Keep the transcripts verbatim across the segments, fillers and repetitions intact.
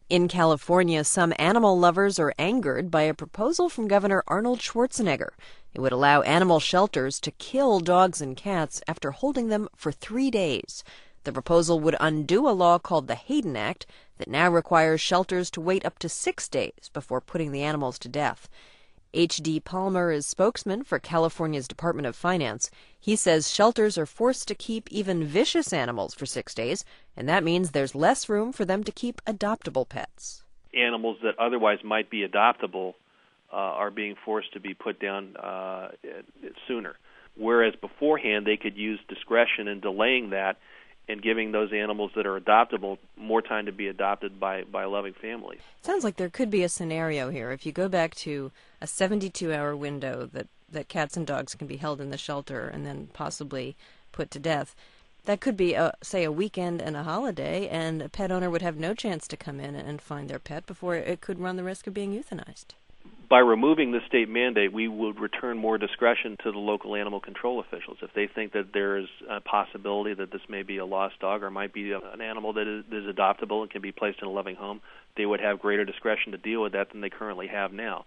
In California, some animal lovers are angered by a proposal from Governor Arnold Schwarzenegger. It would allow animal shelters to kill dogs and cats after holding them for three days. The proposal would undo a law called the Hayden Act that now requires shelters to wait up to six days before putting the animals to death. H D Palmer is spokesman for California's Department of Finance. He says shelters are forced to keep even vicious animals for six days, and that means there's less room for them to keep adoptable pets. Animals that otherwise might be adoptable uh, are being forced to be put down uh, sooner, whereas beforehand they could use discretion in delaying that and giving those animals that are adoptable more time to be adopted by, by loving families. Sounds like there could be a scenario here. If you go back to a seventy-two hour window that, that cats and dogs can be held in the shelter and then possibly put to death, that could be, a, say, a weekend and a holiday, and a pet owner would have no chance to come in and find their pet before it could run the risk of being euthanized. By removing the state mandate, we would return more discretion to the local animal control officials. If they think that there is a possibility that this may be a lost dog or might be an animal that is, is adoptable and can be placed in a loving home, they would have greater discretion to deal with that than they currently have now.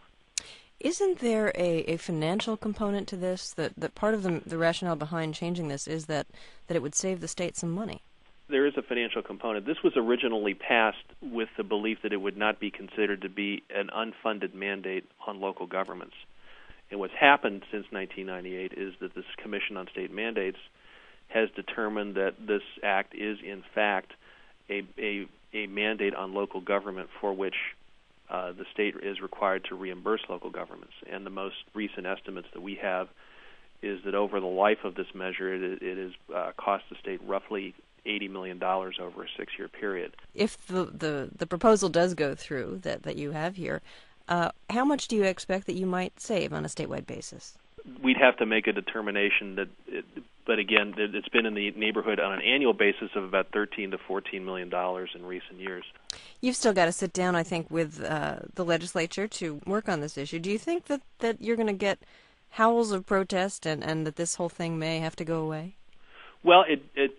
Isn't there a, a financial component to this? That, that part of the, the rationale behind changing this is that, that it would save the state some money? There is a financial component. This was originally passed with the belief that it would not be considered to be an unfunded mandate on local governments. And what's happened since nineteen ninety-eight is that this Commission on State Mandates has determined that this act is, in fact, a, a, a mandate on local government for which uh, the state is required to reimburse local governments. And the most recent estimates that we have is that over the life of this measure, it, it has uh, cost the state roughly eighty million dollars over a six-year period. If the, the, the proposal does go through that, that you have here, uh, how much do you expect that you might save on a statewide basis? We'd have to make a determination that, it, but again, it's been in the neighborhood on an annual basis of about thirteen to fourteen million dollars in recent years. You've still got to sit down, I think, with uh, the legislature to work on this issue. Do you think that, that you're going to get howls of protest and, and that this whole thing may have to go away? Well, it, it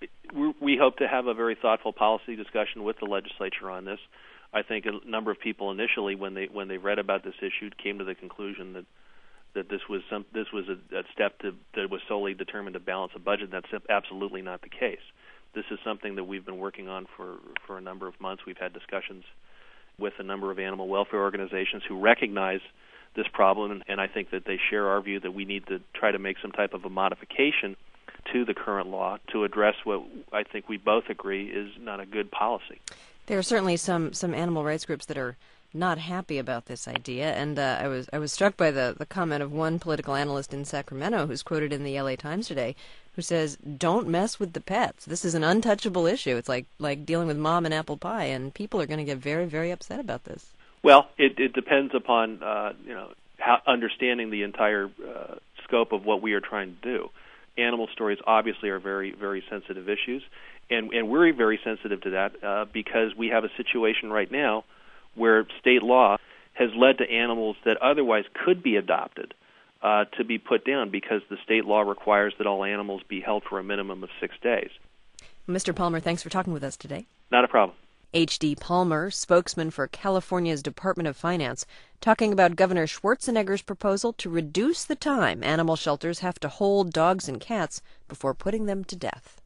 we hope to have a very thoughtful policy discussion with the legislature on this. I think a number of people initially, when they when they read about this issue, came to the conclusion that that this was some this was a, a step to, that was solely determined to balance a budget. That's absolutely not the case. This is something that we've been working on for for a number of months. We've had discussions with a number of animal welfare organizations who recognize this problem, and, and I think that they share our view that we need to try to make some type of a modification to the current law to address what I think we both agree is not a good policy. There are certainly some, some animal rights groups that are not happy about this idea, and uh, I was I was struck by the, the comment of one political analyst in Sacramento who's quoted in the L A Times today, who says, "Don't mess with the pets. This is an untouchable issue. It's like, like dealing with mom and apple pie, and people are going to get very, very upset about this." Well, it, it depends upon uh, you know how, understanding the entire uh, scope of what we are trying to do. Animal stories obviously are very, very sensitive issues, and, and we're very sensitive to that uh, because we have a situation right now where state law has led to animals that otherwise could be adopted uh, to be put down because the state law requires that all animals be held for a minimum of six days. Mister Palmer, thanks for talking with us today. Not a problem. H D Palmer, spokesman for California's Department of Finance, talking about Governor Schwarzenegger's proposal to reduce the time animal shelters have to hold dogs and cats before putting them to death.